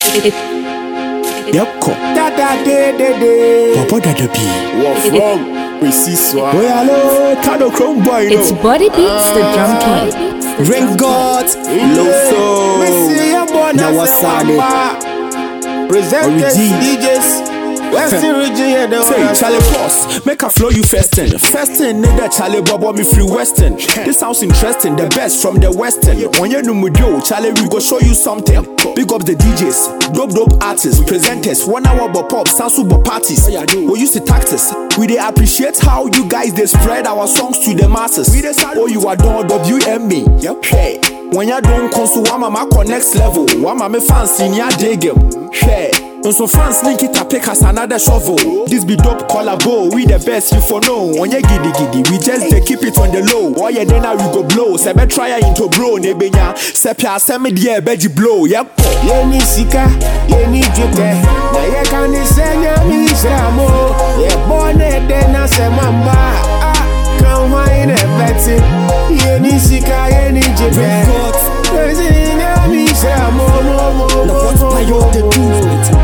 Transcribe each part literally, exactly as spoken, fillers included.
Yoko. Da da de de de. Papa da da bi. What from? We see so. Boy, hello, Tado Chrome boy. It's Body Beats, the drum king. Ring God, Loso. We see your boy now what's up? Presenters, D Js. Western region, yeah, say Charlie Boss, make a flow you festin. Festin, nigga Charlie Bobo me free Western. This sounds interesting, the best from the Western. When you know me do, Charlie we go show you something. Big up the D Js, dope dope artists, presenters, one hour but pop, sound super parties. We use the tactics, we they appreciate how you guys they spread our songs to the masses. Oh, you are done W M E, hey. When you don't console, one mama next level, one mama fans in your dig him, hey. And so fans link it up, pick us another shovel. This be dope collabo, we the best you for know. On your giddy giddy, we just they keep it on the low. Oh yeah, then I we go blow. Sebe try into bro, nebenya. Sepia semi die beji blow. Yep. Ye ni sika, ye ni jute. Na ye kani senya mi isramo. Ye bone de na se mamba. Ah, kan wine e beti. Ye ni sika, ye ni jute. Senya mi isramo, mo mo mo.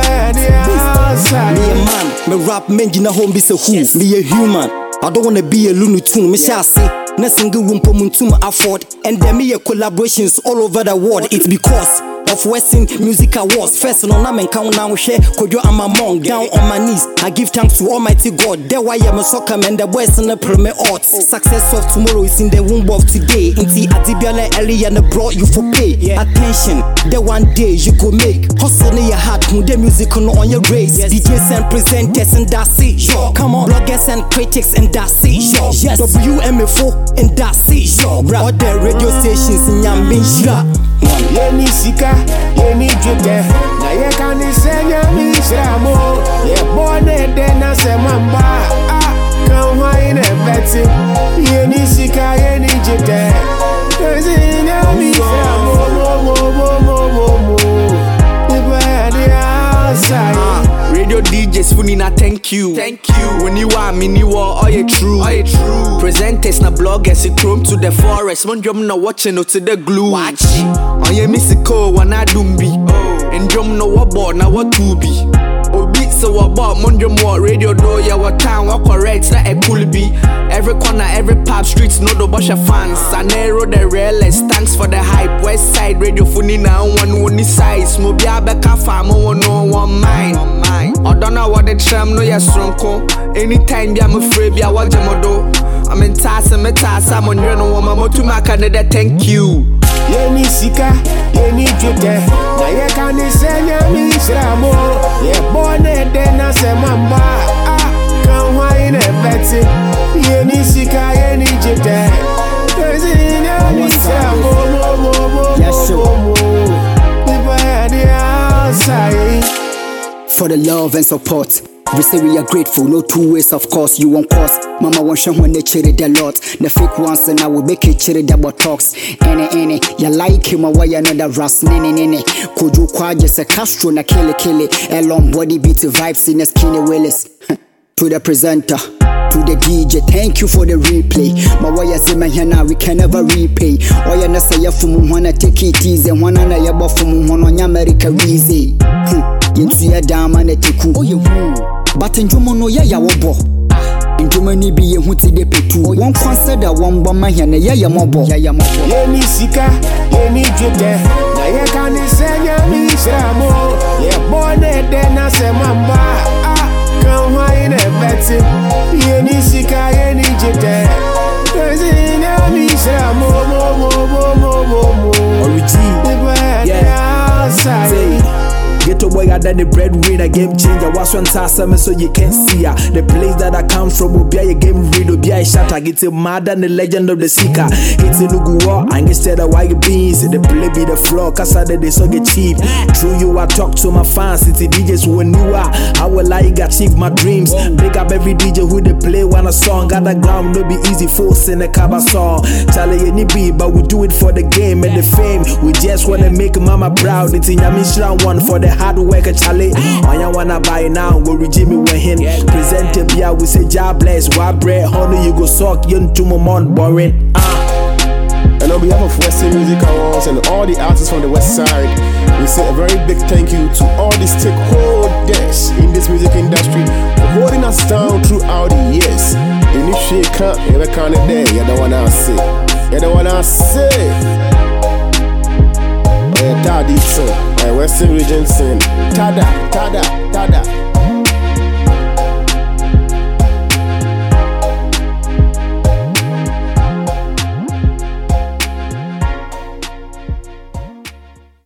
Me a man, me rap men gina home be so who me a human. I don't wanna be a Looney Tune. Me shall say, na single room for to afford, and there me a collaborations all over the world. It's because of Western Music Awards. First on I'm and count now share Kojo I'm among down on my knees. I give thanks to Almighty God. There why I'm a soccer man, the West and the premier arts. Success of tomorrow is in the womb of today. Inti Adibiana Ellie and brought you for pay. Attention, the one day you go make. Hustle in your heart, who the music on your race. D Js and presenters and that's it. Yo, come on, bloggers and critics and that's it. Yo, yes. W M F O and that's it. Yo, all the radio stations in Yambinshira. Ye ni sika, ye ni jute. Na ye kani senya mi isramo. Ye bone de na se mamba. Ah, kan wine e beti. Ye ni sika, ye ni jute. Senya mi isramo. Mo mo mo mo mo mo. Ibe di outside. Radio D Js funina thank you. Thank you. When you are me you are all you true. All you true. Presenters na bloggers you chrome to the forest. Mon drum na watching no to the glue. Watch. On your musical one I dumbi. Oh. And drum no what board na what to be. Obi so what about mon drum what radio do ya what time what correct that it could be. Every corner, every pub streets know the Basha fans. I narrow the realest. Thanks for the hype. West side radio funina one one size. Mobia beka farm one no one mind. I don't know what the tram no ya strong. Anytime be I'm afraid be I watch modo. I'm in task and me task I'm on your no woman mo to my Canada thank you. Ye ni sika, ye ni jute. Na ye kani senya mi isramo. Ye bone de na se mamba. Ah, kan wine e beti. Ye ni sika, ye ni jute. Senya mi isramo. Mo mo mo mo mo. Ibe di outside. For the love and support, we say we are grateful, no two ways of course, you won't cost. Mama won't show when they cheated a lot. The fake ones and I will make it cheated about talks. Any, any, you like him or why another ras, nene, nene. Could you quite just a Castro na kill it, kill it. A long body beat vibes in a skinny Willis. To the presenter, to the D J, thank you for the replay. My wire say my now we can never repay. Or you na say ya from wanna take it easy, one and I above from one on America easy. Into your dam and a tiku. Oh, you but in Jumono, ya yawobo. In Germany be a huti de petu. One consider one bomber and a yaya mobo. Yaya mobo. Ye ni sika, ye ni jute. Na ye kani senya mi isramo. Ye bone de na se mamba. Ah, kan wine e beti. Ye ni sika, ye ni jute. Senya mi isramo. Mo mo mo mo mo mo. Origin. Yeah. Outside. Ghetto boy, I done the breadwinner, game changer. Was one task, so you can see ya. The place that I come from will be a game read, will be a shot. I get it mad than the legend of the seeker. It's a Lugu war, and instead of why you beans, the play be the floor, cause I did they so get cheap. True, you I talk to my fans, it's the D Js when you are. I will like achieve my dreams. Big up every D J who they play one a song. Got the ground, no be easy, forcing a cover song. Charlie, any beat, but we do it for the game and the fame. We just wanna make mama proud. It's in Yamishra one for the hard worker, Charlie. On ya wanna buy now, go regime me when him. Present a beer, we say job bless. Why bread, honey, you go suck, you to my mouth boring. Ah. And on behalf of Western Music Awards and all the artists from the West Side, we say a very big thank you to all the stakeholders in this music industry for holding us down throughout the years. And if she can't, you can't day, you don't wanna say. You don't wanna say. Yeah, Daddy, so, Western Region, Tada, Tada, Tada.